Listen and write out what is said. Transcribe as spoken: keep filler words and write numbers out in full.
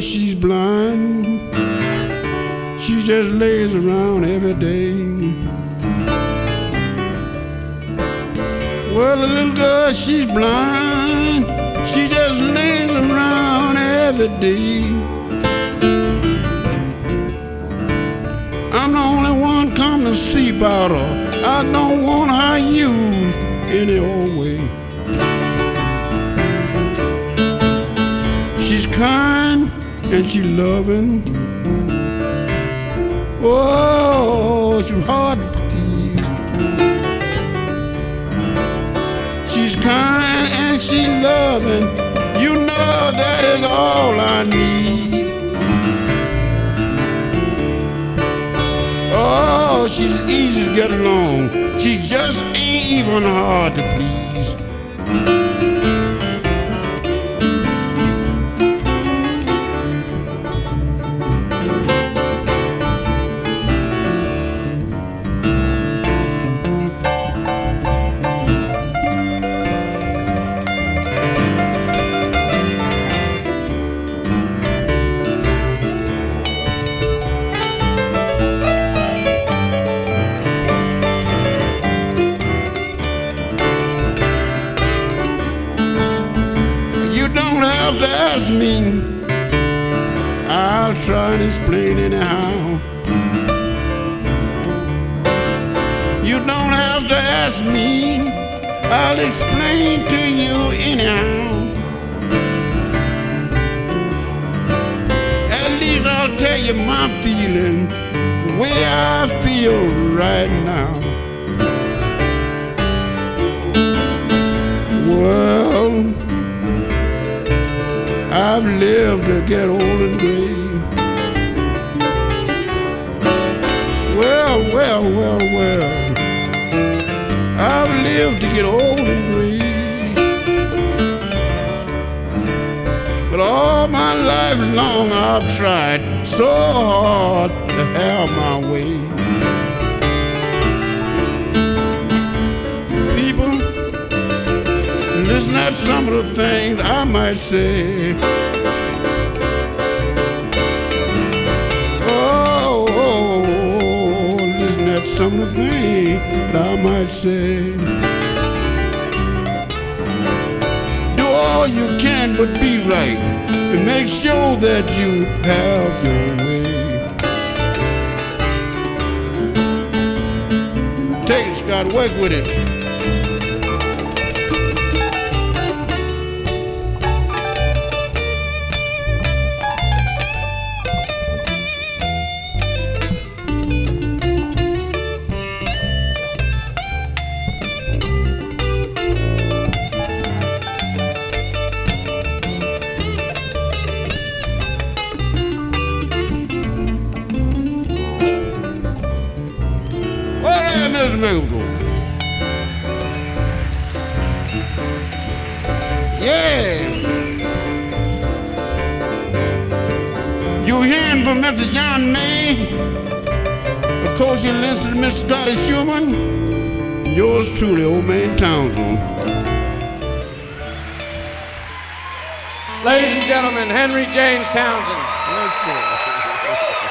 she's blind. She just lays around every day. Well, the little girl, she's blind. She just lays around every day. I'm the only one come to see about her. I don't want her used any old way. She's kind and she's loving. Oh, she's hard to please. She's kind and she's loving. You know that is all I need. Oh, she's easy to get along. She just ain't even hard to please. To ask me, I'll try and explain anyhow. You don't have to ask me, I'll explain to you anyhow. At least I'll tell you my feeling, the way I feel right now. Well, I've lived to get old and gray. Well, well, well, well, I've lived to get old and gray. But all my life long I've tried so hard to have my way. People, listen at some of the things I might say. Oh, oh, oh, listen at some of the things that I might say. Do all you can but be right and make sure that you have your way. Take it, Scott, work with it. Yeah. You're hearing from Mister John May. Of course, you listen to Mister Scotty Schumann. Yours truly, Old Man Townsend. Ladies and gentlemen, Henry James Townsend. Yes, sir.